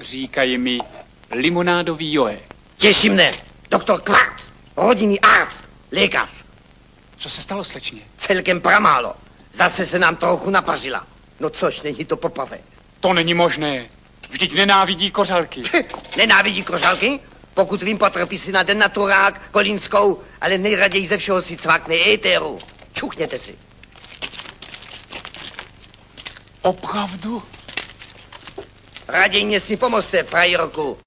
Říkají mi limonádový Joe. Těší mne. Doktor Kvart, rodinný arzt, lékař. Co se stalo, slečně? Celkem pramálo. Zase se nám trochu napařila. No což, není to poprvé. To není možné. Vždyť nenávidí kořalky. Nenávidí kořalky? Pokud vím, potrpí si na denaturák, kolínskou, ale nejraději ze všeho si cvakne éteru. Čuchněte si. Opravdu? Raději mě si pomozte, frajerku.